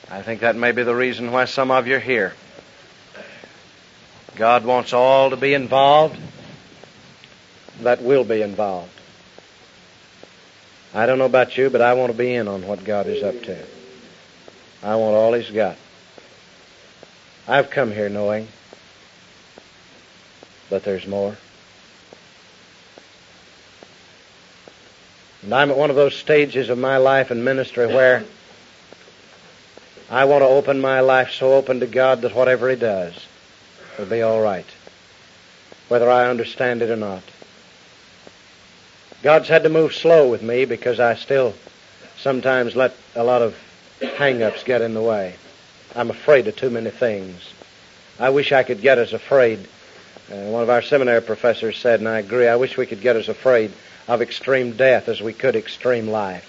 I think that may be the reason why some of you are here. God wants all to be involved that will be involved. I don't know about you, but I want to be in on what God is up to. I want all He's got. I've come here knowing that there's more. And I'm at one of those stages of my life and ministry where I want to open my life so open to God that whatever He does will be all right, whether I understand it or not. God's had to move slow with me because I still sometimes let a lot of hang-ups get in the way. I'm afraid of too many things. I wish I could get as afraid. One of our seminary professors said, and I agree, I wish we could get as afraid of extreme death as we could extreme life.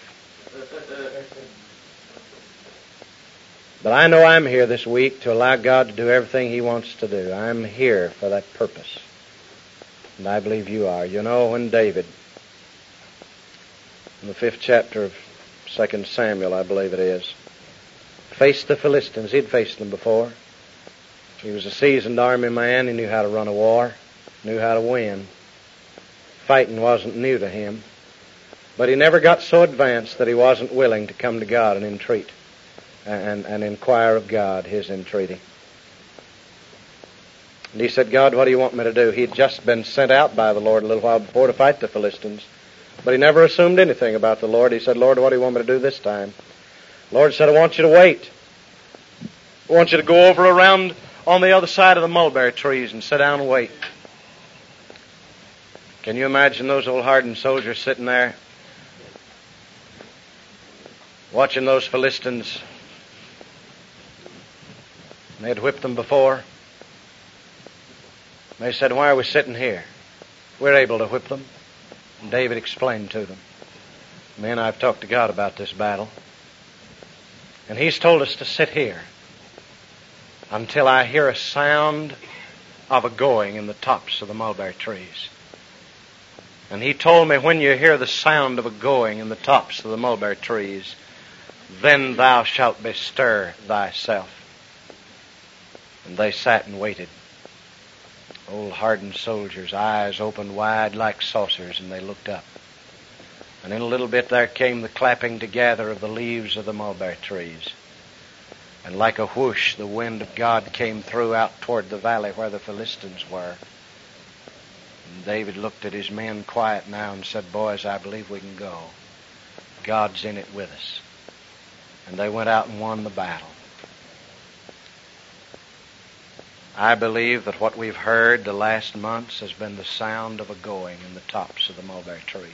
But I know I'm here this week to allow God to do everything He wants to do. I'm here for that purpose. And I believe you are. You know, when David, in the 5th chapter of 2 Samuel, I believe it is, faced the Philistines. He'd faced them before. He was a seasoned army man. He knew how to run a war, knew how to win. Fighting wasn't new to him. But he never got so advanced that he wasn't willing to come to God and entreat and inquire of God his entreaty. And he said, God, what do you want me to do? He'd just been sent out by the Lord a little while before to fight the Philistines. But he never assumed anything about the Lord. He said, Lord, what do you want me to do this time? The Lord said, I want you to wait. I want you to go over around on the other side of the mulberry trees and sit down and wait. Can you imagine those old hardened soldiers sitting there watching those Philistines? They had whipped them before. They said, why are we sitting here? We're able to whip them. And David explained to them, men, I've talked to God about this battle. And He's told us to sit here until I hear a sound of a going in the tops of the mulberry trees. And He told me, when you hear the sound of a going in the tops of the mulberry trees, then thou shalt bestir thyself. And they sat and waited. Old hardened soldiers, eyes opened wide like saucers, and they looked up. And in a little bit there came the clapping together of the leaves of the mulberry trees. And like a whoosh, the wind of God came through out toward the valley where the Philistines were. And David looked at his men quiet now and said, boys, I believe we can go. God's in it with us. And they went out and won the battle. I believe that what we've heard the last months has been the sound of a going in the tops of the mulberry trees.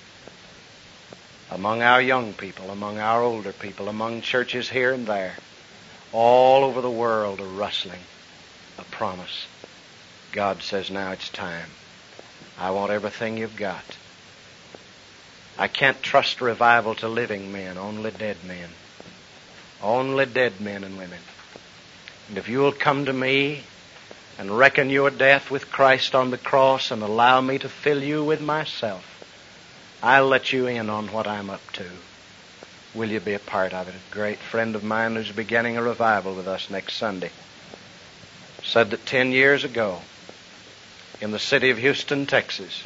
Among our young people, among our older people, among churches here and there, all over the world, a rustling, a promise. God says, now it's time. I want everything you've got. I can't trust revival to living men, only dead men. Only dead men and women. And if you will come to me and reckon your death with Christ on the cross and allow me to fill you with myself, I'll let you in on what I'm up to. Will you be a part of it? A great friend of mine who's beginning a revival with us next Sunday said that 10 years ago in the city of Houston, Texas,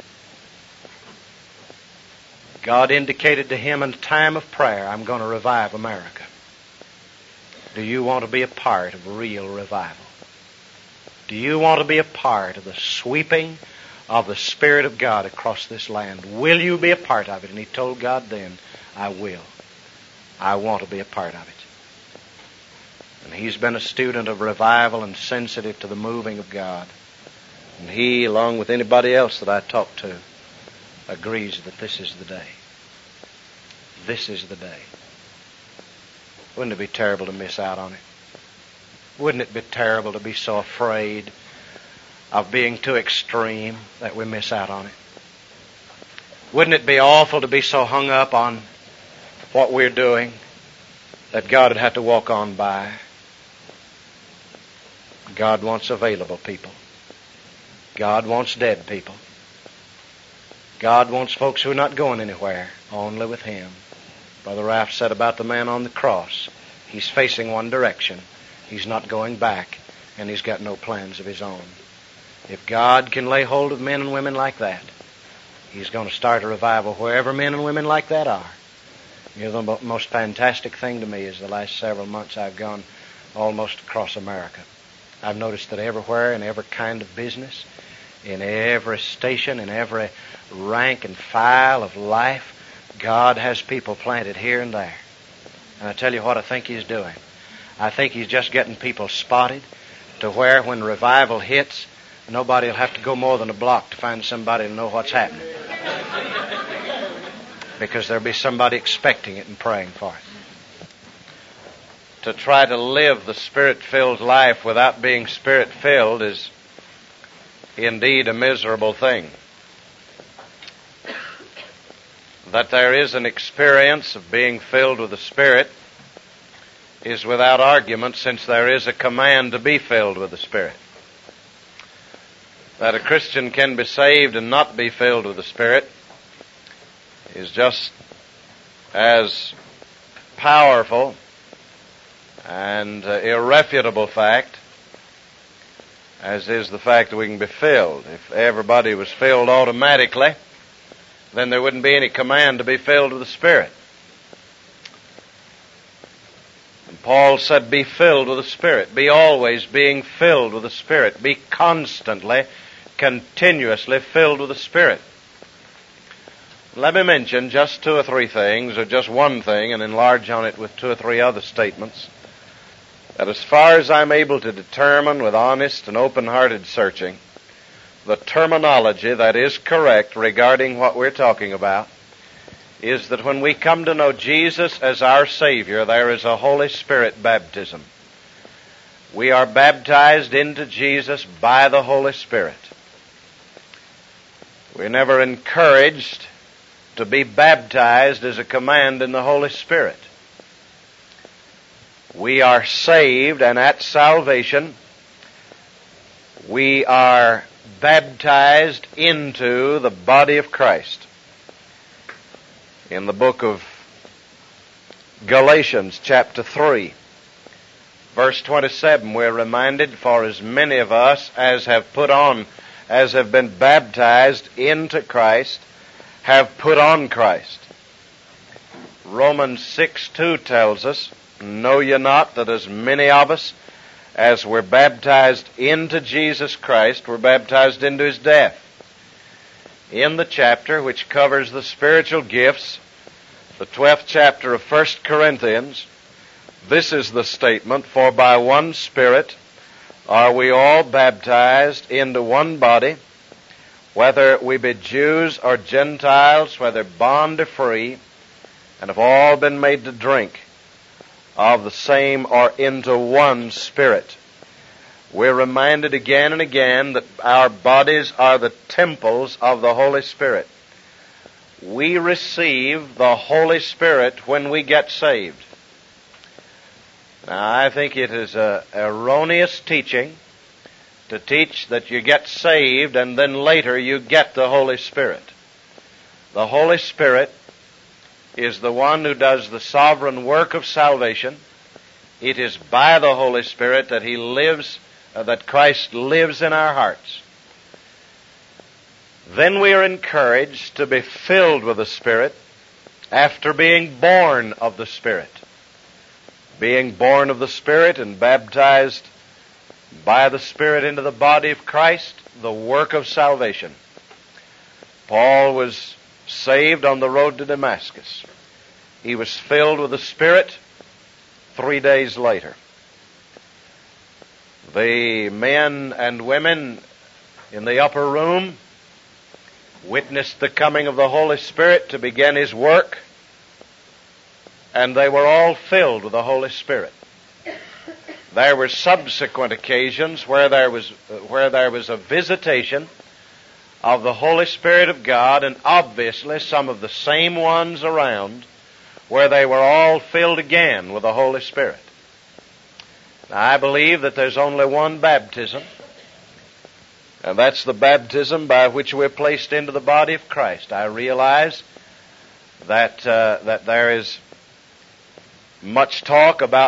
God indicated to him in a time of prayer, I'm going to revive America. Do you want to be a part of real revival? Do you want to be a part of the sweeping of the Spirit of God across this land? Will you be a part of it? And he told God then, I will. I want to be a part of it. And he's been a student of revival and sensitive to the moving of God. And he, along with anybody else that I talk to, agrees that this is the day. This is the day. Wouldn't it be terrible to miss out on it? Wouldn't it be terrible to be so afraid of being too extreme that we miss out on it? Wouldn't it be awful to be so hung up on what we're doing that God would have to walk on by? God wants available people. God wants dead people. God wants folks who are not going anywhere, only with Him. Brother Ralph said about the man on the cross, He's facing one direction. He's not going back, and he's got no plans of his own. If God can lay hold of men and women like that, he's going to start a revival wherever men and women like that are. You know, the most fantastic thing to me is the last several months I've gone almost across America. I've noticed that everywhere, in every kind of business, in every station, in every rank and file of life, God has people planted here and there. And I tell you what I think he's doing. I think he's just getting people spotted to where when revival hits, nobody will have to go more than a block to find somebody to know what's happening. Because there'll be somebody expecting it and praying for it. To try to live the Spirit-filled life without being Spirit-filled is indeed a miserable thing. That there is an experience of being filled with the Spirit is without argument, since there is a command to be filled with the Spirit. That a Christian can be saved and not be filled with the Spirit is just as powerful and irrefutable fact as is the fact that we can be filled. If everybody was filled automatically, then there wouldn't be any command to be filled with the Spirit. And Paul said, be filled with the Spirit. Be always being filled with the Spirit. Be constantly, continuously filled with the Spirit. Let me mention just two or three things, or just one thing, and enlarge on it with two or three other statements, that as far as I'm able to determine with honest and open-hearted searching, the terminology that is correct regarding what we're talking about is that when we come to know Jesus as our Savior, there is a Holy Spirit baptism. We are baptized into Jesus by the Holy Spirit. We're never encouraged to be baptized as a command in the Holy Spirit. We are saved, and at salvation, we are baptized into the body of Christ. In the book of Galatians, chapter 3, verse 27, we're reminded, for as many of us as have been baptized into Christ, have put on Christ. Romans 6:2 tells us, know ye not that as many of us as were baptized into Jesus Christ were baptized into his death? In the chapter which covers the spiritual gifts, the 12th chapter of 1 Corinthians, this is the statement, for by one Spirit are we all baptized into one body, whether we be Jews or Gentiles, whether bond or free, and have all been made to drink of the same or into one Spirit. We're reminded again and again that our bodies are the temples of the Holy Spirit. We receive the Holy Spirit when we get saved. Now, I think it is an erroneous teaching to teach that you get saved and then later you get the Holy Spirit. The Holy Spirit is the one who does the sovereign work of salvation. It is by the Holy Spirit that that Christ lives in our hearts. Then we are encouraged to be filled with the Spirit after being born of the Spirit. Being born of the Spirit and baptized by the Spirit into the body of Christ, the work of salvation. Paul was saved on the road to Damascus. He was filled with the Spirit 3 days later. The men and women in the upper room witnessed the coming of the Holy Spirit to begin his work, and they were all filled with the Holy Spirit. There were subsequent occasions where there was a visitation of the Holy Spirit of God, and obviously some of the same ones around, where they were all filled again with the Holy Spirit. Now, I believe that there's only one baptism, and that's the baptism by which we're placed into the body of Christ. I realize that there is much talk about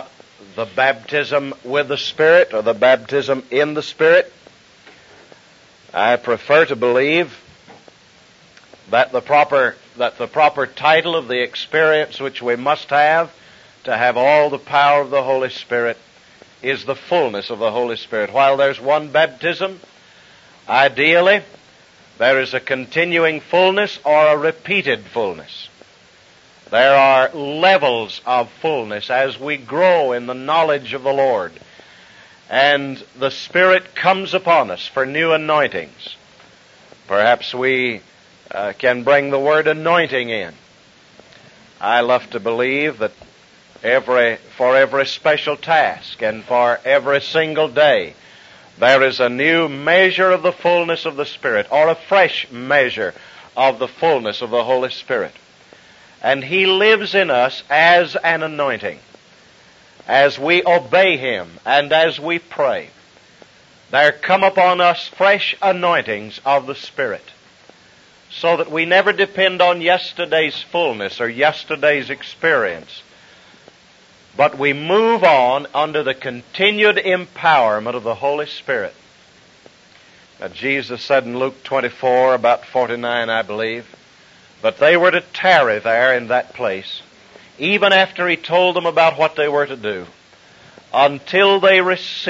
the baptism with the Spirit or the baptism in the Spirit. I prefer to believe that the proper title of the experience which we must have to have all the power of the Holy Spirit is the fullness of the Holy Spirit. While there's one baptism, ideally, there is a continuing fullness or a repeated fullness. There are levels of fullness as we grow in the knowledge of the Lord, and the Spirit comes upon us for new anointings. Perhaps we can bring the word anointing in. I love to believe that for every special task and for every single day, there is a new measure of the fullness of the Spirit, or a fresh measure of the fullness of the Holy Spirit. And He lives in us as an anointing. As we obey Him and as we pray, there come upon us fresh anointings of the Spirit, so that we never depend on yesterday's fullness or yesterday's experience, but we move on under the continued empowerment of the Holy Spirit. Now, Jesus said in Luke 24, about 49, I believe, that they were to tarry there in that place, even after He told them about what they were to do, until there was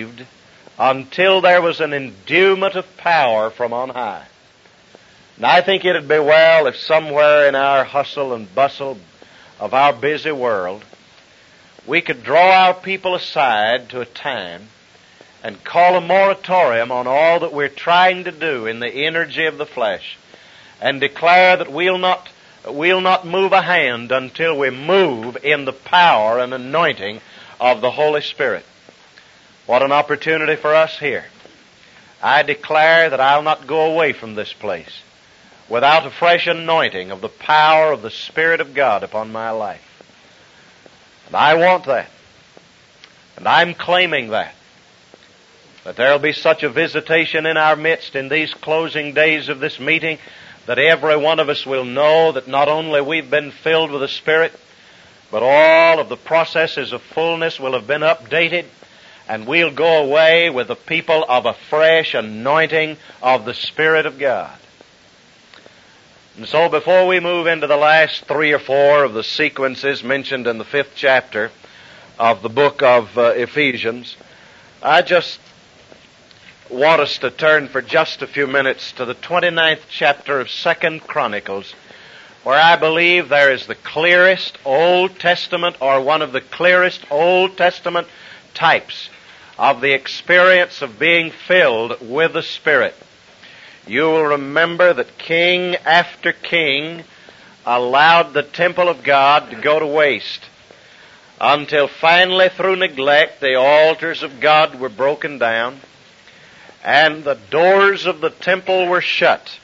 an endowment of power from on high. And I think it'd be well if somewhere in our hustle and bustle of our busy world, we could draw our people aside to a time and call a moratorium on all that we're trying to do in the energy of the flesh, and declare that we'll not move a hand until we move in the power and anointing of the Holy Spirit. What an opportunity for us here. I declare that I'll not go away from this place without a fresh anointing of the power of the Spirit of God upon my life. And I want that. And I'm claiming that there'll be such a visitation in our midst in these closing days of this meeting that every one of us will know that not only we've been filled with the Spirit, but all of the processes of fullness will have been updated, and we'll go away with the people of a fresh anointing of the Spirit of God. And so before we move into the last 3 or 4 of the sequences mentioned in the 5th chapter of the book of Ephesians, I just want us to turn for just a few minutes to the 29th chapter of 2 Chronicles, where I believe there is the clearest Old Testament, or one of the clearest Old Testament types of the experience of being filled with the Spirit. You will remember that king after king allowed the temple of God to go to waste, until finally, through neglect, the altars of God were broken down, and the doors of the temple were shut.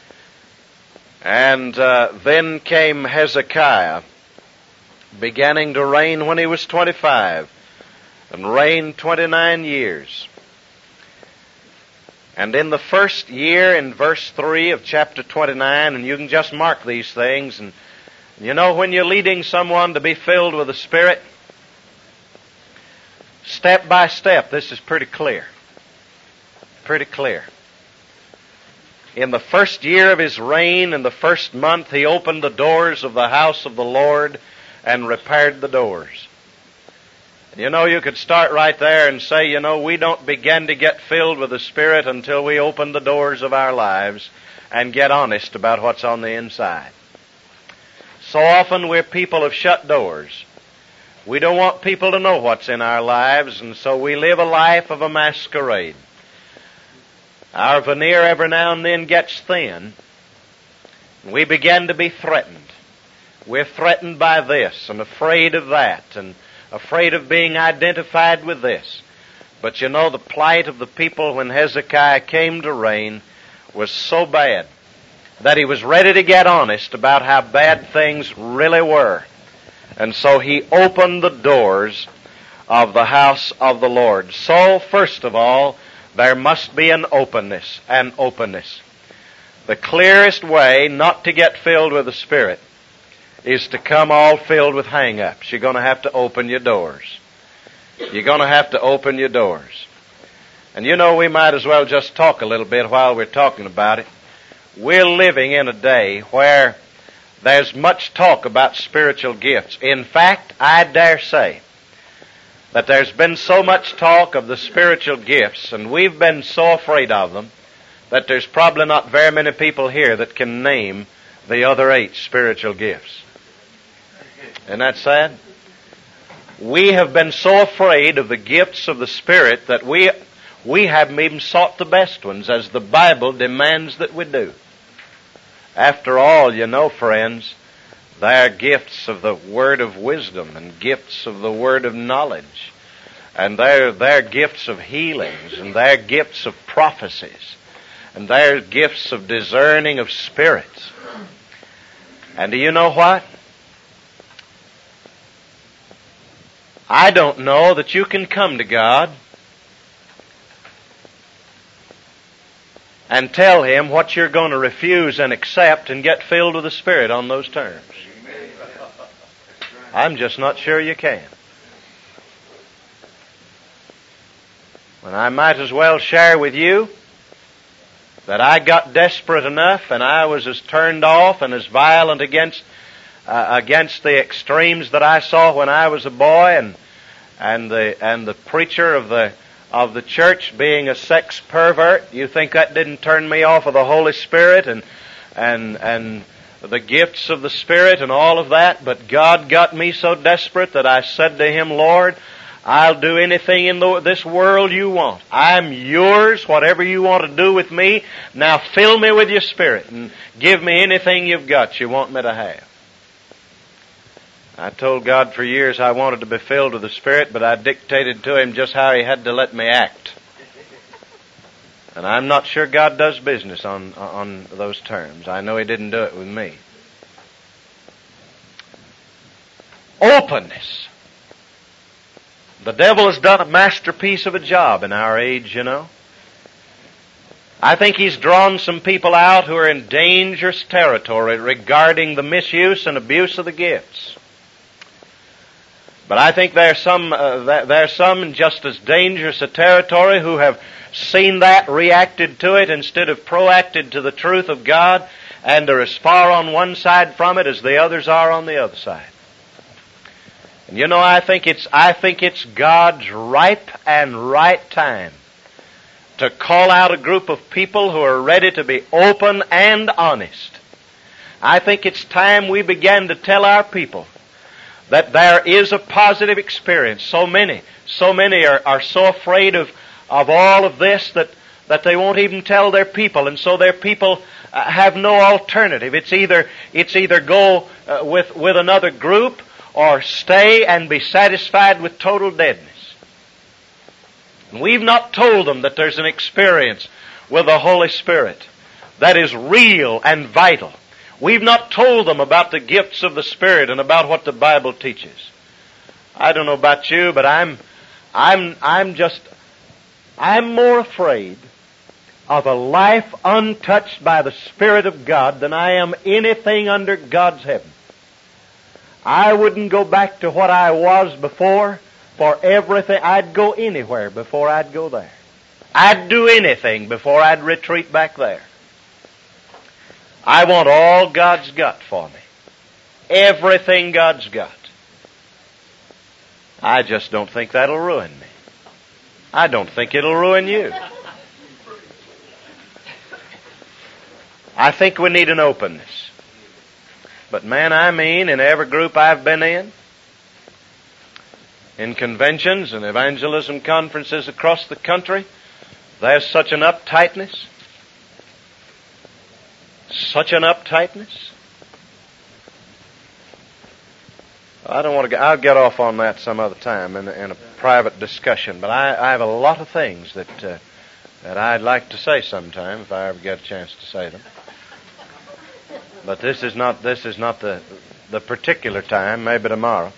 And then came Hezekiah, beginning to reign when he was 25, and reigned 29 years. And in the first year, in verse 3 of chapter 29, and you can just mark these things, and you know, when you're leading someone to be filled with the Spirit, step by step, this is pretty clear. Pretty clear. In the first year of his reign, in the first month, he opened the doors of the house of the Lord and repaired the doors. You know, you could start right there and say, you know, we don't begin to get filled with the Spirit until we open the doors of our lives and get honest about what's on the inside. So often we're people of shut doors. We don't want people to know what's in our lives, and so we live a life of a masquerade. Our veneer every now and then gets thin, and we begin to be threatened. We're threatened by this and afraid of that, and afraid of being identified with this. But you know, the plight of the people when Hezekiah came to reign was so bad that he was ready to get honest about how bad things really were. And so he opened the doors of the house of the Lord. So, first of all, there must be an openness. The clearest way not to get filled with the Spirit is to come all filled with hang-ups. You're going to have to open your doors. You're going to have to open your doors. And you know, we might as well just talk a little bit while we're talking about it. We're living in a day where there's much talk about spiritual gifts. In fact, I dare say that there's been so much talk of the spiritual gifts, and we've been so afraid of them, that there's probably not very many people here that can name the other 8 spiritual gifts. Isn't that sad? We have been so afraid of the gifts of the Spirit that we haven't even sought the best ones, as the Bible demands that we do. After all, you know, friends, they are gifts of the word of wisdom and gifts of the word of knowledge. And they're gifts of healings, and they're gifts of prophecies, and they're gifts of discerning of spirits. And do you know what? I don't know that you can come to God and tell Him what you're going to refuse and accept and get filled with the Spirit on those terms. I'm just not sure you can. And I might as well share with you that I got desperate enough, and I was as turned off and as violent against the extremes that I saw when I was a boy, and the preacher of the church being a sex pervert. You think that didn't turn me off of the Holy Spirit and the gifts of the Spirit and all of that? But God got me so desperate that I said to Him, Lord, I'll do anything in this world you want. I'm yours, whatever you want to do with me. Now fill me with your Spirit and give me anything you've got you want me to have. I told God for years I wanted to be filled with the Spirit, but I dictated to Him just how He had to let me act. And I'm not sure God does business on those terms. I know He didn't do it with me. Openness. The devil has done a masterpiece of a job in our age, you know. I think he's drawn some people out who are in dangerous territory regarding the misuse and abuse of the gifts. But I think there are some in just as dangerous a territory who have seen that, reacted to it instead of proacted to the truth of God, and are as far on one side from it as the others are on the other side. And you know, I think it's God's ripe and right time to call out a group of people who are ready to be open and honest. I think it's time we began to tell our people that there is a positive experience. So many are so afraid of all of this that they won't even tell their people, and so their people have no alternative. It's either go with another group, or stay and be satisfied with total deadness. And we've not told them that there's an experience with the Holy Spirit that is real and vital. We've not told them about the gifts of the Spirit and about what the Bible teaches. I don't know about you, but I'm more afraid of a life untouched by the Spirit of God than I am anything under God's heaven. I wouldn't go back to what I was before for everything. I'd go anywhere before I'd go there. I'd do anything before I'd retreat back there. I want all God's got for me. Everything God's got. I just don't think that'll ruin me. I don't think it'll ruin you. I think we need an openness. But man, I mean, in every group I've been in conventions and evangelism conferences across the country, there's such an uptightness. Such an uptightness. I don't want to I'll get off on that some other time in a private discussion, but I have a lot of things that I'd like to say sometime if I ever get a chance to say them. But this is not the particular time, maybe tomorrow.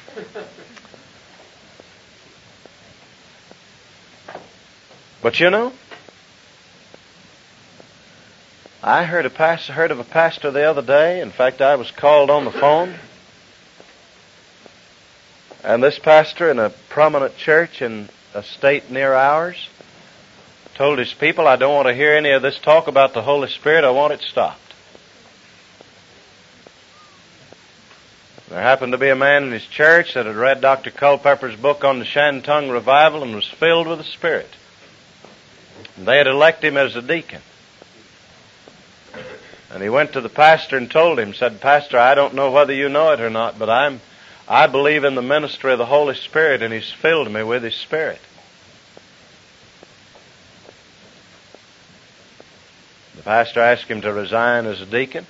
But you know, I heard of a pastor the other day. In fact, I was called on the phone. And this pastor in a prominent church in a state near ours told his people, I don't want to hear any of this talk about the Holy Spirit. I want it stopped. There happened to be a man in his church that had read Dr. Culpepper's book on the Shantung revival and was filled with the Spirit. And they had elected him as a deacon. And he went to the pastor and told him, said, Pastor, I don't know whether you know it or not, but I believe in the ministry of the Holy Spirit, and He's filled me with His Spirit. The pastor asked him to resign as a deacon,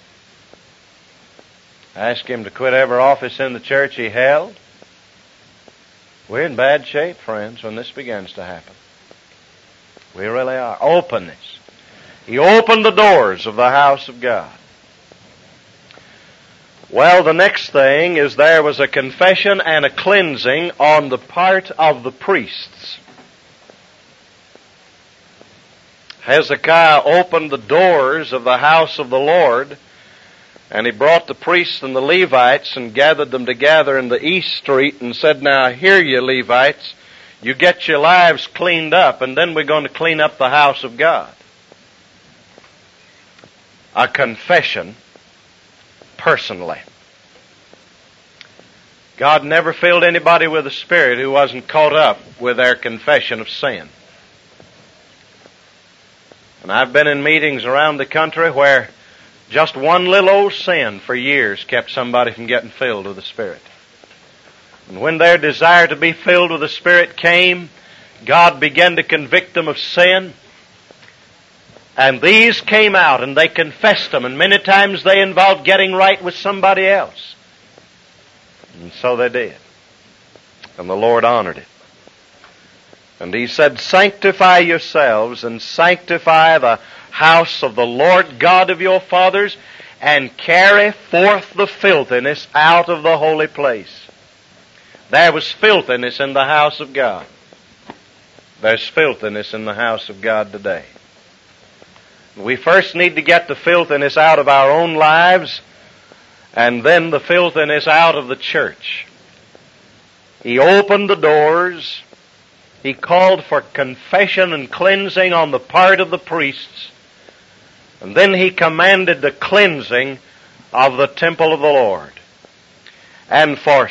asked him to quit every office in the church he held. We're in bad shape, friends, when this begins to happen. We really are. Openness. He opened the doors of the house of God. Well, the next thing is there was a confession and a cleansing on the part of the priests. Hezekiah opened the doors of the house of the Lord, and he brought the priests and the Levites and gathered them together in the east street and said, now here you Levites, you get your lives cleaned up, and then we're going to clean up the house of God. A confession personally. God never filled anybody with the Spirit who wasn't caught up with their confession of sin. And I've been in meetings around the country where just one little old sin for years kept somebody from getting filled with the Spirit. And when their desire to be filled with the Spirit came, God began to convict them of sin. And these came out and they confessed them, and many times they involved getting right with somebody else. And so they did. And the Lord honored it. And He said, sanctify yourselves and sanctify the house of the Lord God of your fathers, and carry forth the filthiness out of the holy place. There was filthiness in the house of God. There's filthiness in the house of God today. We first need to get the filthiness out of our own lives, and then the filthiness out of the church. He opened the doors. He called for confession and cleansing on the part of the priests. And then He commanded the cleansing of the temple of the Lord. And for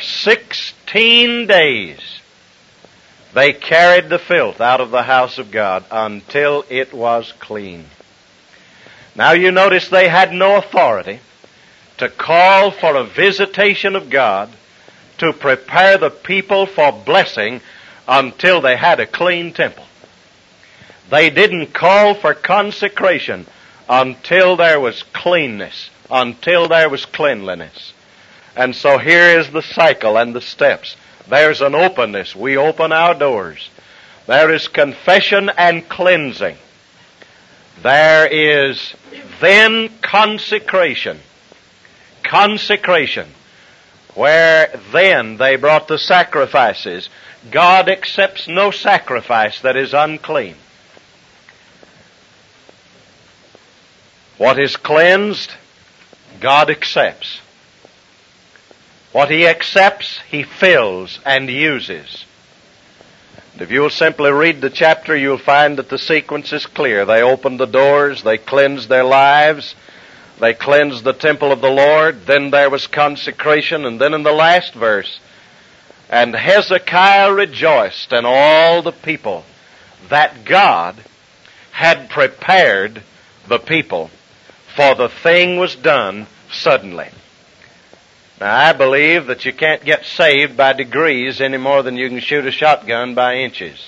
16 days they carried the filth out of the house of God until it was clean. Now you notice they had no authority to call for a visitation of God to prepare the people for blessing until they had a clean temple. They didn't call for consecration until there was cleanness, until there was cleanliness. And so here is the cycle and the steps. There's an openness. We open our doors. There is confession and cleansing. There is then consecration. Consecration, where then they brought the sacrifices. God accepts no sacrifice that is unclean. What is cleansed, God accepts. What He accepts, He fills and uses. And if you'll simply read the chapter, you'll find that the sequence is clear. They opened the doors, they cleansed their lives, they cleansed the temple of the Lord, then there was consecration, and then in the last verse, and Hezekiah rejoiced, and all the people, that God had prepared the people, for the thing was done suddenly. Now, I believe that you can't get saved by degrees any more than you can shoot a shotgun by inches.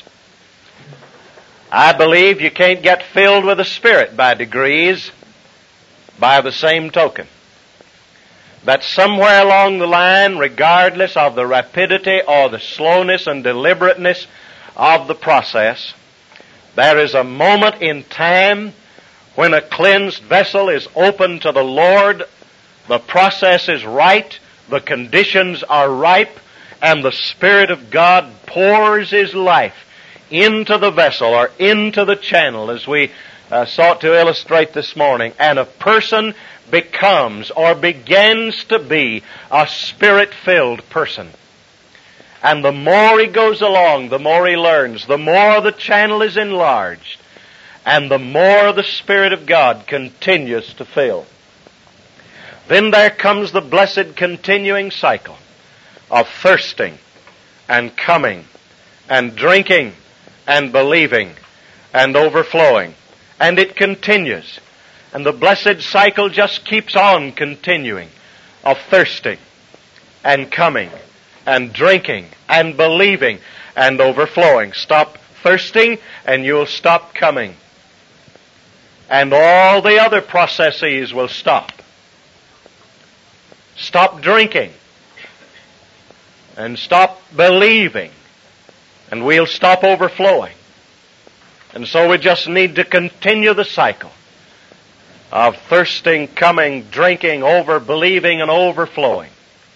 I believe you can't get filled with the Spirit by degrees by the same token. That somewhere along the line, regardless of the rapidity or the slowness and deliberateness of the process, there is a moment in time when a cleansed vessel is open to the Lord. The process is right, the conditions are ripe, and the Spirit of God pours His life into the vessel or into the channel, as we sought to illustrate this morning, and a person becomes or begins to be a Spirit-filled person. And the more he goes along, the more he learns, the more the channel is enlarged, and the more the Spirit of God continues to fill. Then there comes the blessed continuing cycle of thirsting and coming and drinking and believing and overflowing. And it continues. And the blessed cycle just keeps on continuing of thirsting and coming and drinking and believing and overflowing. Stop thirsting and you'll stop coming. And all the other processes will stop. Stop drinking and stop believing, and we'll stop overflowing. And so we just need to continue the cycle of thirsting, coming, drinking, over-believing, and overflowing.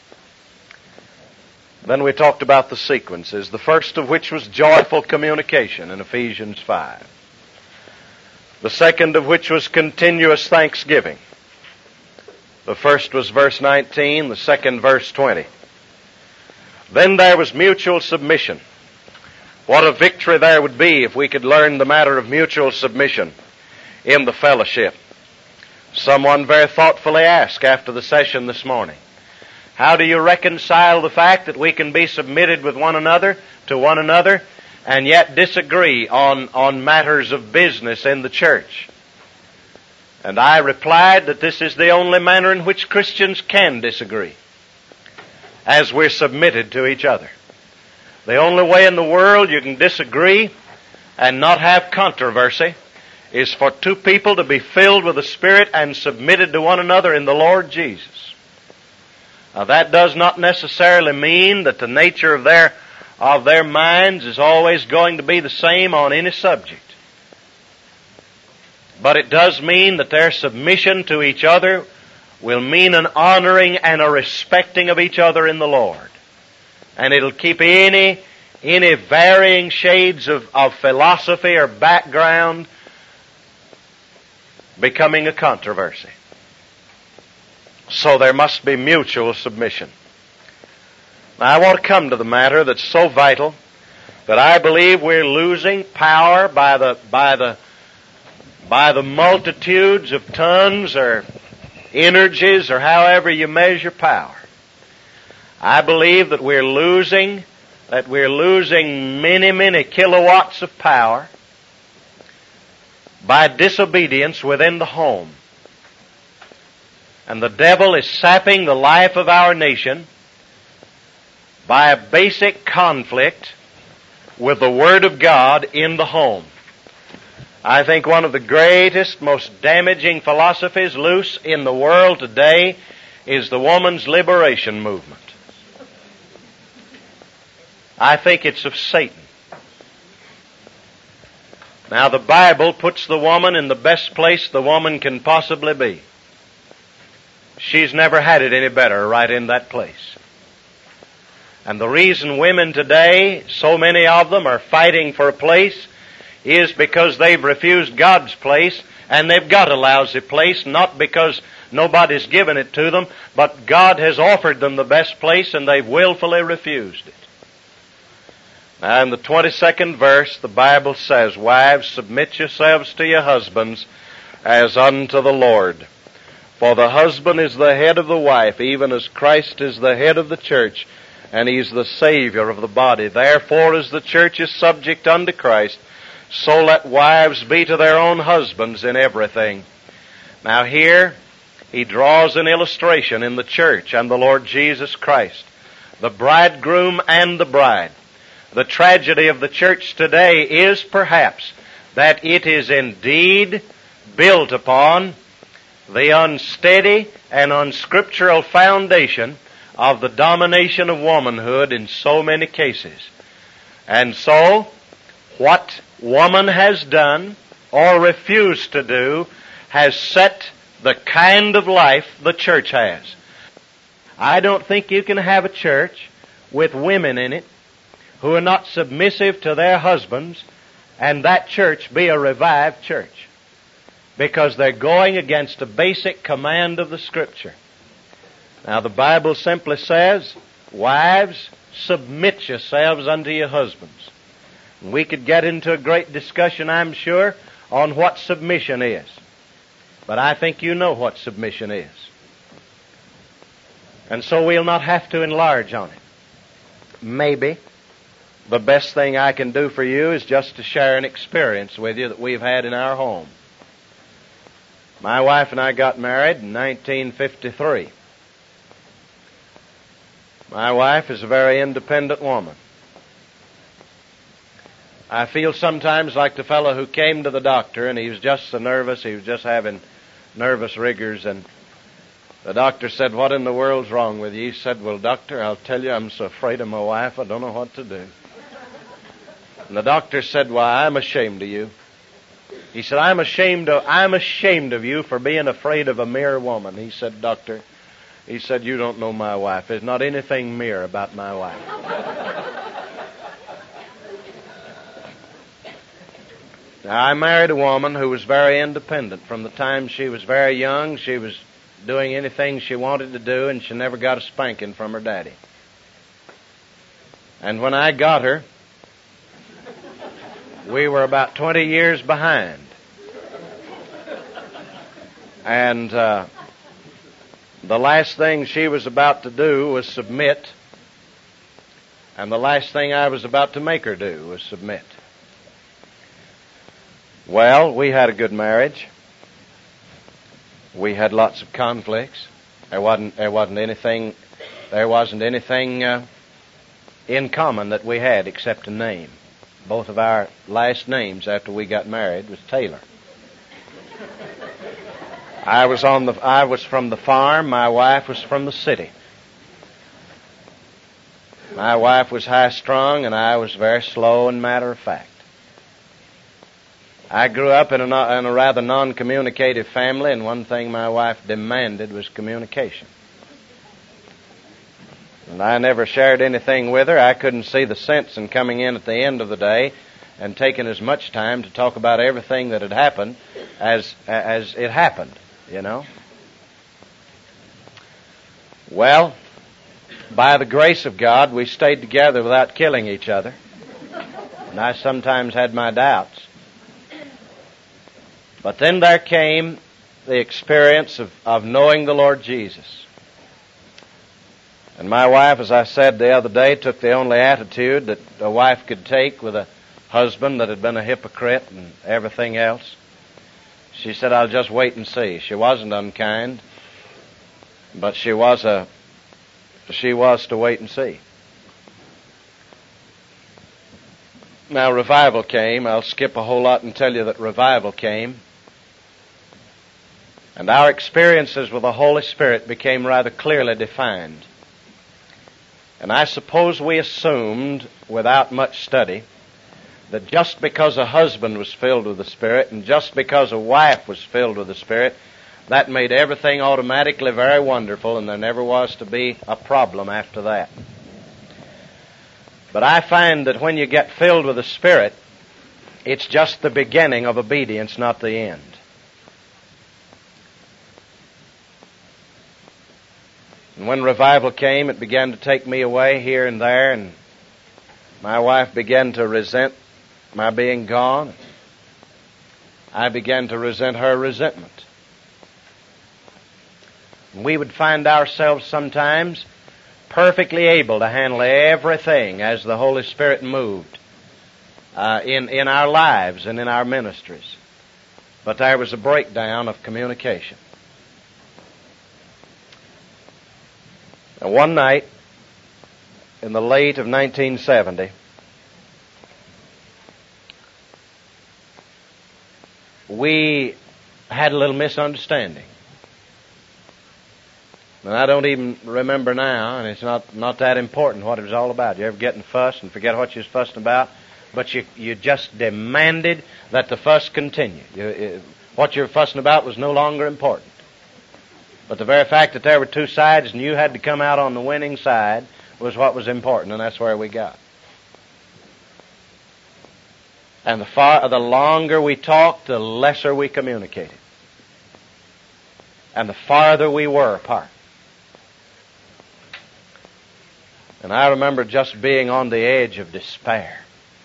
Then we talked about the sequences, the first of which was joyful communication in Ephesians 5. The second of which was continuous thanksgiving. The first was verse 19, the second verse 20. Then there was mutual submission. What a victory there would be if we could learn the matter of mutual submission in the fellowship. Someone very thoughtfully asked after the session this morning, how do you reconcile the fact that we can be submitted with one another, to one another, and yet disagree on matters of business in the church? And I replied that this is the only manner in which Christians can disagree, as we're submitted to each other. The only way in the world you can disagree and not have controversy is for two people to be filled with the Spirit and submitted to one another in the Lord Jesus. Now that does not necessarily mean that the nature of their minds is always going to be the same on any subject. But it does mean that their submission to each other will mean an honoring and a respecting of each other in the Lord. And it'll keep any varying shades of philosophy or background becoming a controversy. So there must be mutual submission. Now I want to come to the matter that's so vital that I believe we're losing power by the multitudes of tons or energies or however you measure power. I believe that we're losing many, many kilowatts of power by disobedience within the home. And the devil is sapping the life of our nation by a basic conflict with the Word of God in the home. I think one of the greatest, most damaging philosophies loose in the world today is the woman's liberation movement. I think it's of Satan. Now the Bible puts the woman in the best place the woman can possibly be. She's never had it any better right in that place. And the reason women today, so many of them, are fighting for a place is because they've refused God's place, and they've got a lousy place, not because nobody's given it to them, but God has offered them the best place and they've willfully refused it. Now in the 22nd verse, the Bible says, "Wives, submit yourselves to your husbands as unto the Lord. For the husband is the head of the wife, even as Christ is the head of the church, and He's the Savior of the body. Therefore, as the church is subject unto Christ, so let wives be to their own husbands in everything." Now here, he draws an illustration in the church and the Lord Jesus Christ, the bridegroom and the bride. The tragedy of the church today is perhaps that it is indeed built upon the unsteady and unscriptural foundation of the domination of womanhood in so many cases. And so, what woman has done or refused to do has set the kind of life the church has. I don't think you can have a church with women in it who are not submissive to their husbands and that church be a revived church, because they're going against a basic command of the Scripture. Now the Bible simply says Wives, submit yourselves unto your husbands. And we could get into a great discussion, I'm sure, on what submission is. But I think you know what submission is. And so we'll not have to enlarge on it. Maybe the best thing I can do for you is just to share an experience with you that we've had in our home. My wife and I got married in 1953. My wife is a very independent woman. I feel sometimes like the fellow who came to the doctor and he was just so nervous, he was just having nervous rigors, and the doctor said, "What in the world's wrong with you?" He said, "Well, doctor, I'll tell you, I'm so afraid of my wife, I don't know what to do." And the doctor said, "Why, I'm ashamed of you." He said, I'm ashamed of you for being afraid of a mere woman." He said, "Doctor," he said, "you don't know my wife. There's not anything mere about my wife." Now, I married a woman who was very independent. From the time she was very young, she was doing anything she wanted to do, and she never got a spanking from her daddy. And when I got her, we were about 20 years behind. And the last thing she was about to do was submit, and the last thing I was about to make her do was submit. Well, we had a good marriage. We had lots of conflicts. There wasn't anything in common that we had except a name. Both of our last names after we got married was Taylor. I was from the farm. My wife was from the city. My wife was high-strung, and I was very slow and matter-of-fact. I grew up in a rather non-communicative family, and one thing my wife demanded was communication. And I never shared anything with her. I couldn't see the sense in coming in at the end of the day and taking as much time to talk about everything that had happened as it happened, you know. Well, by the grace of God, we stayed together without killing each other. And I sometimes had my doubts. But then there came the experience of knowing the Lord Jesus. And my wife, as I said the other day, took the only attitude that a wife could take with a husband that had been a hypocrite and everything else. She said, "I'll just wait and see." She wasn't unkind, but she was to wait and see. Now, revival came. I'll skip a whole lot and tell you that revival came. And our experiences with the Holy Spirit became rather clearly defined. And I suppose we assumed, without much study, that just because a husband was filled with the Spirit and just because a wife was filled with the Spirit, that made everything automatically very wonderful, and there never was to be a problem after that. But I find that when you get filled with the Spirit, it's just the beginning of obedience, not the end. And when revival came, it began to take me away here and there, and my wife began to resent my being gone. I began to resent her resentment. And we would find ourselves sometimes perfectly able to handle everything as the Holy Spirit moved in our lives and in our ministries. But there was a breakdown of communication. And one night, in the late of 1970, we had a little misunderstanding. And I don't even remember now, and it's not that important what it was all about. You ever get in a fuss and forget what you was fussing about? But you just demanded that the fuss continue. What you were fussing about was no longer important. But the very fact that there were two sides and you had to come out on the winning side was what was important, and that's where we got. And the longer we talked, the lesser we communicated. And the farther we were apart. And I remember just being on the edge of despair.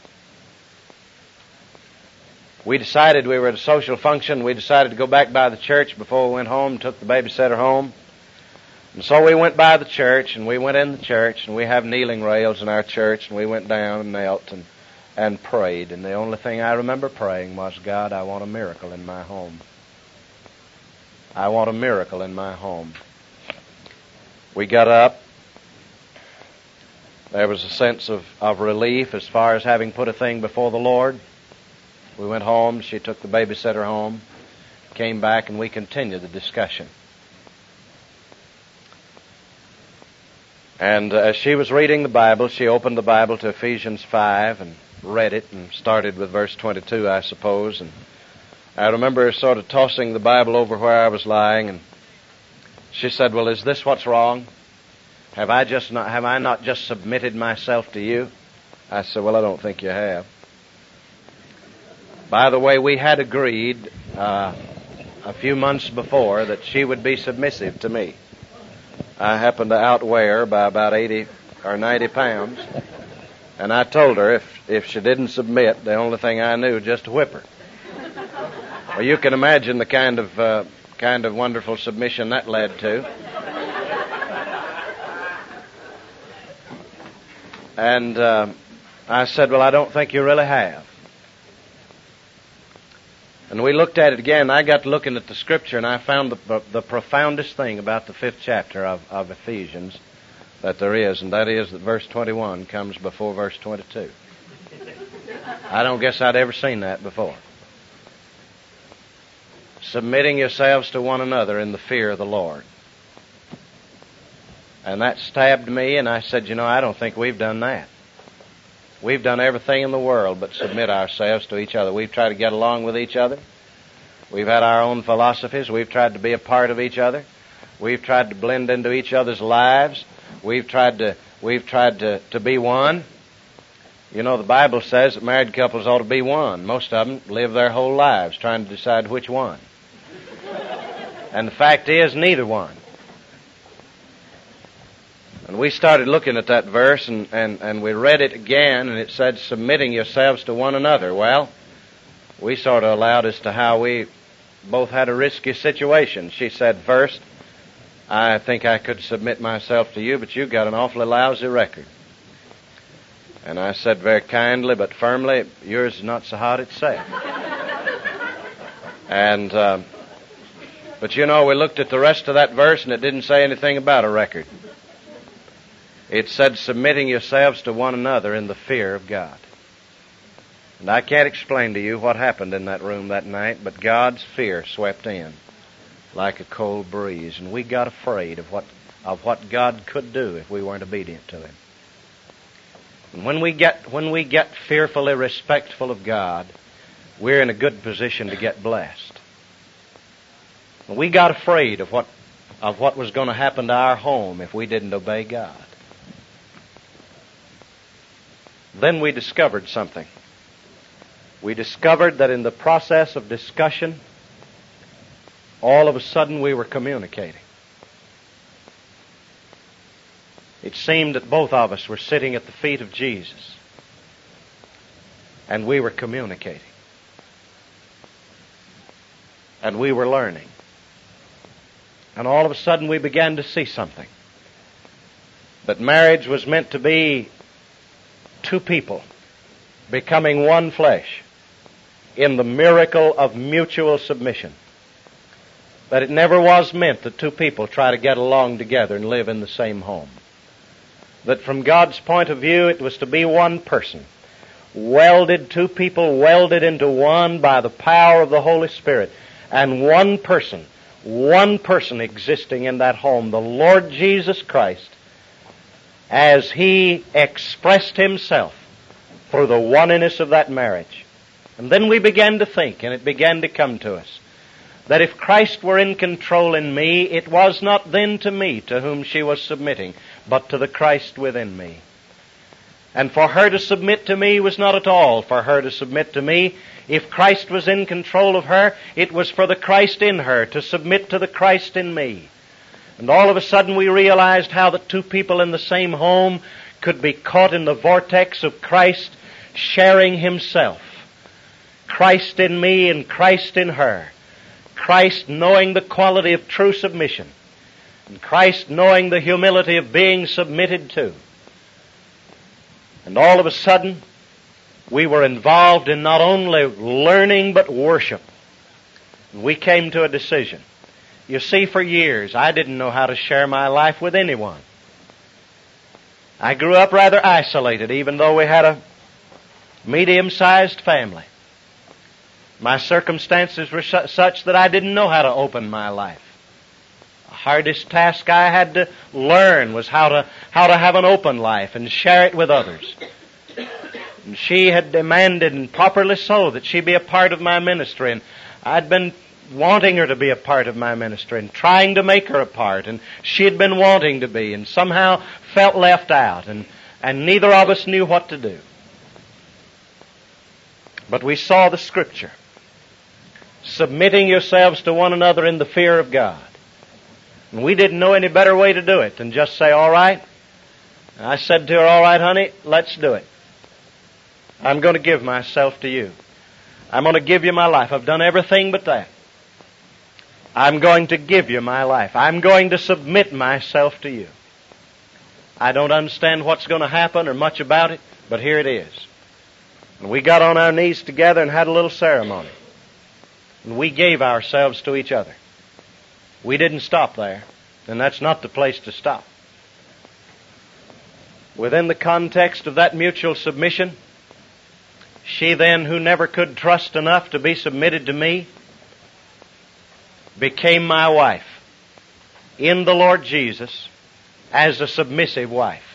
We decided we were at a social function. We decided to go back by the church before we went home, took the babysitter home. And so we went by the church, and we went in the church, and we have kneeling rails in our church, and we went down and knelt and prayed. And the only thing I remember praying was, God, I want a miracle in my home. I want a miracle in my home. We got up. There was a sense of relief as far as having put a thing before the Lord. We went home. She took the babysitter home, came back, and we continued the discussion. And as she was reading the Bible, she opened the Bible to Ephesians 5 and read it and started with verse 22, I suppose. And I remember her sort of tossing the Bible over where I was lying, and she said, well, is this what's wrong? Have I not just submitted myself to you? I said, well, I don't think you have. By the way, we had agreed a few months before that she would be submissive to me. I happened to outweigh her by about 80 or 90 pounds, and I told her if she didn't submit, the only thing I knew just to whip her. Well, you can imagine the kind of wonderful submission that led to. And I said, well, I don't think you really have. And we looked at it again. I got looking at the Scripture, and I found the profoundest thing about the 5th chapter of Ephesians that there is, and that is that verse 21 comes before verse 22. I don't guess I'd ever seen that before. Submitting yourselves to one another in the fear of the Lord. And that stabbed me, and I said, I don't think we've done that. We've done everything in the world but submit ourselves to each other. We've tried to get along with each other. We've had our own philosophies. We've tried to be a part of each other. We've tried to blend into each other's lives. We've tried to be one. The Bible says that married couples ought to be one. Most of them live their whole lives trying to decide which one. And the fact is, neither one. And we started looking at that verse, and we read it again, and it said, submitting yourselves to one another. Well, we sort of allowed as to how we both had a risky situation. She said, first, I think I could submit myself to you, but you've got an awfully lousy record. And I said very kindly but firmly, yours is not so hot itself. And, but we looked at the rest of that verse, and it didn't say anything about a record. It said, submitting yourselves to one another in the fear of God. And I can't explain to you what happened in that room that night, but God's fear swept in like a cold breeze, and we got afraid of what God could do if we weren't obedient to Him. And when we get fearfully respectful of God, we're in a good position to get blessed. And we got afraid of what was going to happen to our home if we didn't obey God. Then we discovered something. We discovered that in the process of discussion, all of a sudden we were communicating. It seemed that both of us were sitting at the feet of Jesus, and we were communicating. And we were learning. And all of a sudden we began to see something. That marriage was meant to be two people becoming one flesh in the miracle of mutual submission. That it never was meant that two people try to get along together and live in the same home. That from God's point of view, it was to be one person, two people welded into one by the power of the Holy Spirit, and one person existing in that home, the Lord Jesus Christ, as He expressed Himself through the oneness of that marriage. And then we began to think, and it began to come to us, that if Christ were in control in me, it was not then to me to whom she was submitting, but to the Christ within me. And for her to submit to me was not at all for her to submit to me. If Christ was in control of her, it was for the Christ in her to submit to the Christ in me. And all of a sudden we realized how the two people in the same home could be caught in the vortex of Christ sharing Himself. Christ in me and Christ in her. Christ knowing the quality of true submission. And Christ knowing the humility of being submitted to. And all of a sudden, we were involved in not only learning but worship. And we came to a decision. You see, for years, I didn't know how to share my life with anyone. I grew up rather isolated, even though we had a medium-sized family. My circumstances were such that I didn't know how to open my life. The hardest task I had to learn was how to have an open life and share it with others. And she had demanded, and properly so, that she be a part of my ministry. And I'd been wanting her to be a part of my ministry and trying to make her a part. And she had been wanting to be and somehow felt left out. And neither of us knew what to do. But we saw the Scripture. Submitting yourselves to one another in the fear of God. And we didn't know any better way to do it than just say, all right. And I said to her, all right, honey, let's do it. I'm going to give myself to you. I'm going to give you my life. I've done everything but that. I'm going to give you my life. I'm going to submit myself to you. I don't understand what's going to happen or much about it, but here it is. And we got on our knees together and had a little ceremony. And we gave ourselves to each other. We didn't stop there, and that's not the place to stop. Within the context of that mutual submission, she then, who never could trust enough to be submitted to me, became my wife in the Lord Jesus as a submissive wife.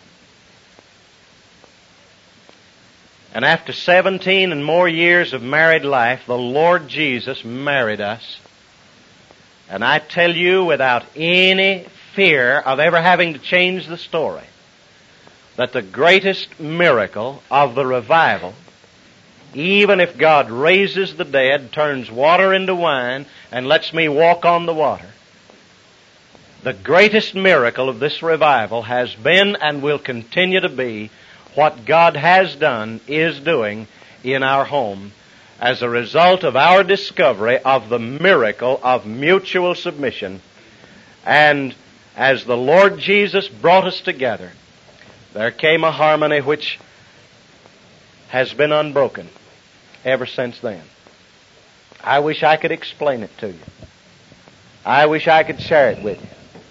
And after 17 and more years of married life, the Lord Jesus married us. And I tell you, without any fear of ever having to change the story, that the greatest miracle of the revival, even if God raises the dead, turns water into wine, and lets me walk on the water, the greatest miracle of this revival has been and will continue to be what God has done, is doing in our home as a result of our discovery of the miracle of mutual submission. And as the Lord Jesus brought us together, there came a harmony which has been unbroken ever since then. I wish I could explain it to you. I wish I could share it with you.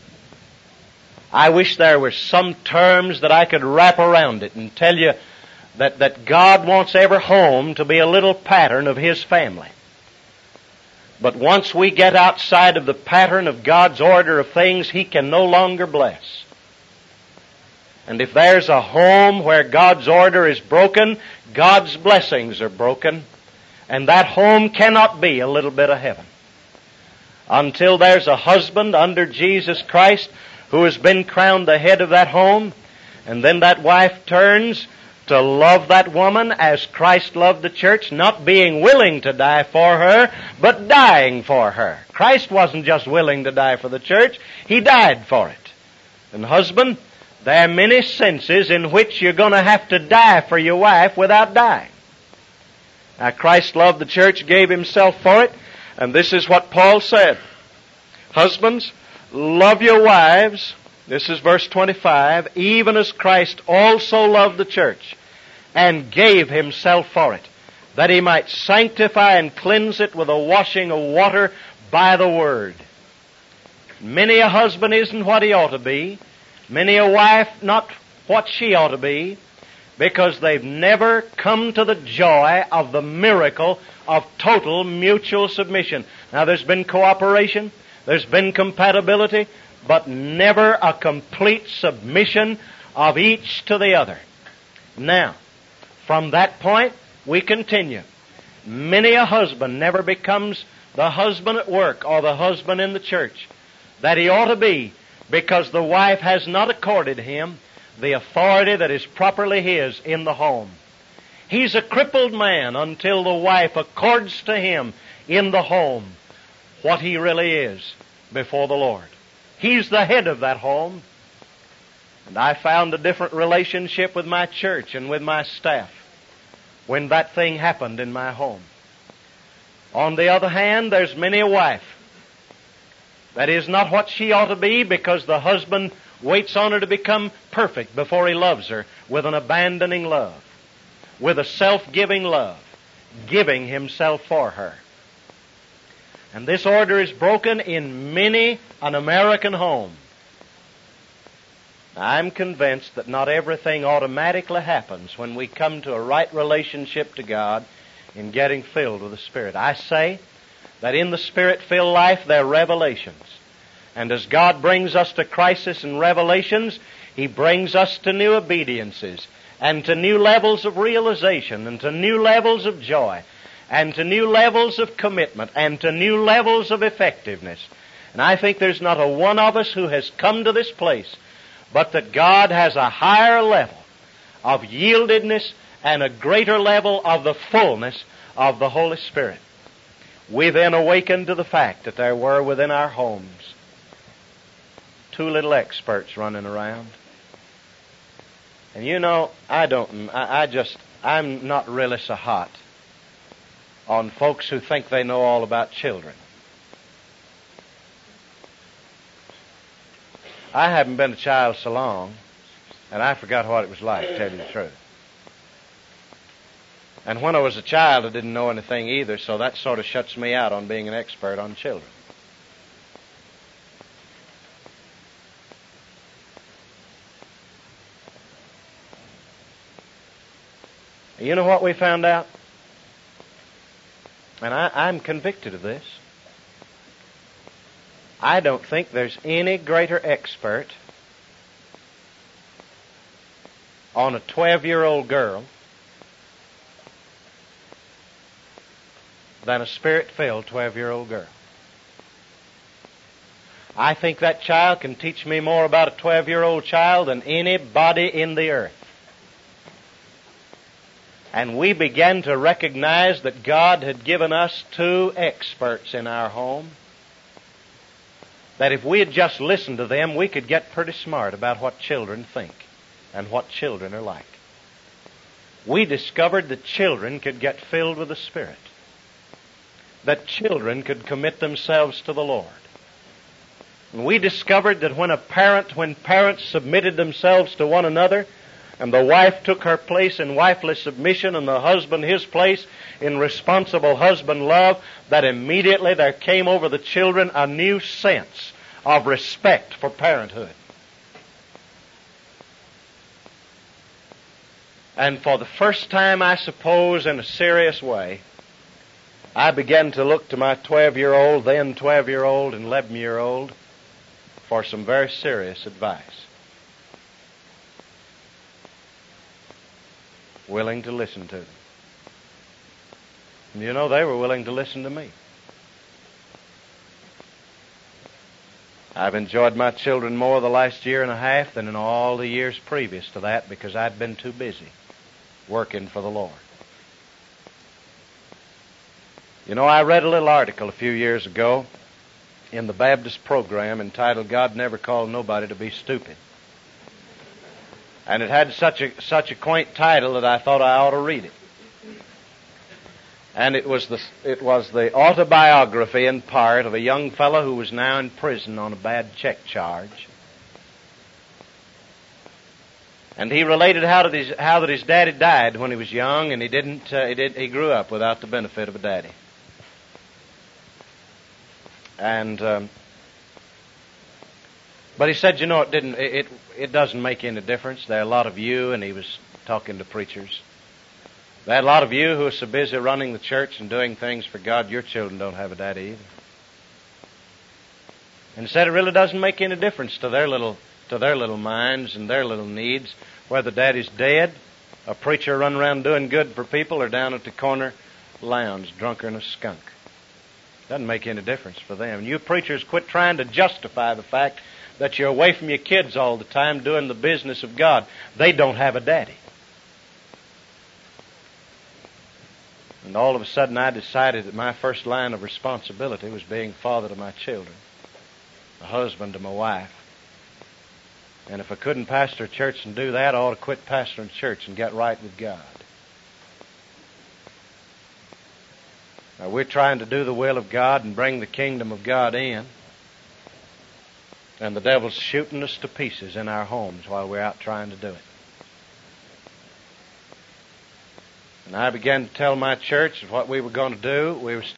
I wish there were some terms that I could wrap around it and tell you that God wants every home to be a little pattern of His family. But once we get outside of the pattern of God's order of things, He can no longer bless. And if there's a home where God's order is broken, God's blessings are broken, and that home cannot be a little bit of heaven. Until there's a husband under Jesus Christ who has been crowned the head of that home, and then that wife turns to love that woman as Christ loved the church, not being willing to die for her, but dying for her. Christ wasn't just willing to die for the church, He died for it. And husband, there are many senses in which you're going to have to die for your wife without dying. Now, Christ loved the church, gave Himself for it, and this is what Paul said. Husbands, love your wives, this is verse 25, even as Christ also loved the church and gave Himself for it, that He might sanctify and cleanse it with a washing of water by the Word. Many a husband isn't what he ought to be. Many a wife not what she ought to be, because they've never come to the joy of the miracle of total mutual submission. Now, there's been cooperation, there's been compatibility, but never a complete submission of each to the other. Now, from that point, we continue. Many a husband never becomes the husband at work or the husband in the church that he ought to be, because the wife has not accorded him the authority that is properly his in the home. He's a crippled man until the wife accords to him in the home what he really is before the Lord. He's the head of that home. And I found a different relationship with my church and with my staff when that thing happened in my home. On the other hand, there's many a wife that is not what she ought to be because the husband waits on her to become perfect before he loves her with an abandoning love, with a self-giving love, giving himself for her. And this order is broken in many an American home. I'm convinced that not everything automatically happens when we come to a right relationship to God in getting filled with the Spirit. I say that in the Spirit-filled life there are revelations. And as God brings us to crisis and revelations, He brings us to new obediences and to new levels of realization and to new levels of joy and to new levels of commitment and to new levels of effectiveness. And I think there's not a one of us who has come to this place but that God has a higher level of yieldedness and a greater level of the fullness of the Holy Spirit. We then awakened to the fact that there were within our homes two little experts running around. And you know, I'm not really so hot on folks who think they know all about children. I haven't been a child so long, and I forgot what it was like, to tell you the truth. And when I was a child, I didn't know anything either, so that sort of shuts me out on being an expert on children. You know what we found out? And I'm convicted of this. I don't think there's any greater expert on a 12-year-old girl than a Spirit-filled 12-year-old girl. I think that child can teach me more about a 12-year-old child than anybody in the earth. And we began to recognize that God had given us two experts in our home, that if we had just listened to them, we could get pretty smart about what children think and what children are like. We discovered that children could get filled with the Spirit, that children could commit themselves to the Lord. And we discovered that when parents submitted themselves to one another, and the wife took her place in wifely submission and the husband his place in responsible husband love, that immediately there came over the children a new sense of respect for parenthood. And for the first time, I suppose, in a serious way, I began to look to my 12-year-old, then 12-year-old, and 11-year-old for some very serious advice. Willing to listen to them. And you know, they were willing to listen to me. I've enjoyed my children more the last year and a half than in all the years previous to that because I'd been too busy working for the Lord. You know, I read a little article a few years ago in the Baptist program entitled "God Never Called Nobody to Be Stupid." And it had such a quaint title that I thought I ought to read it. And it was the autobiography in part of a young fellow who was now in prison on a bad check charge. And he related how that his daddy died when he was young, and he grew up without the benefit of a daddy. And but he said, you know, it doesn't make any difference. There are a lot of you, and he was talking to preachers. There are a lot of you who are so busy running the church and doing things for God, your children don't have a daddy either. And he said it really doesn't make any difference to their little minds and their little needs whether daddy's dead, a preacher running around doing good for people, or down at the corner lounge drunker than a skunk. Doesn't make any difference for them. And you preachers, quit trying to justify the fact that you're away from your kids all the time doing the business of God. They don't have a daddy. And all of a sudden I decided that my first line of responsibility was being father to my children, a husband to my wife. And if I couldn't pastor a church and do that, I ought to quit pastoring church and get right with God. Now, we're trying to do the will of God and bring the kingdom of God in. And the devil's shooting us to pieces in our homes while we're out trying to do it. And I began to tell my church what we were going to do. We were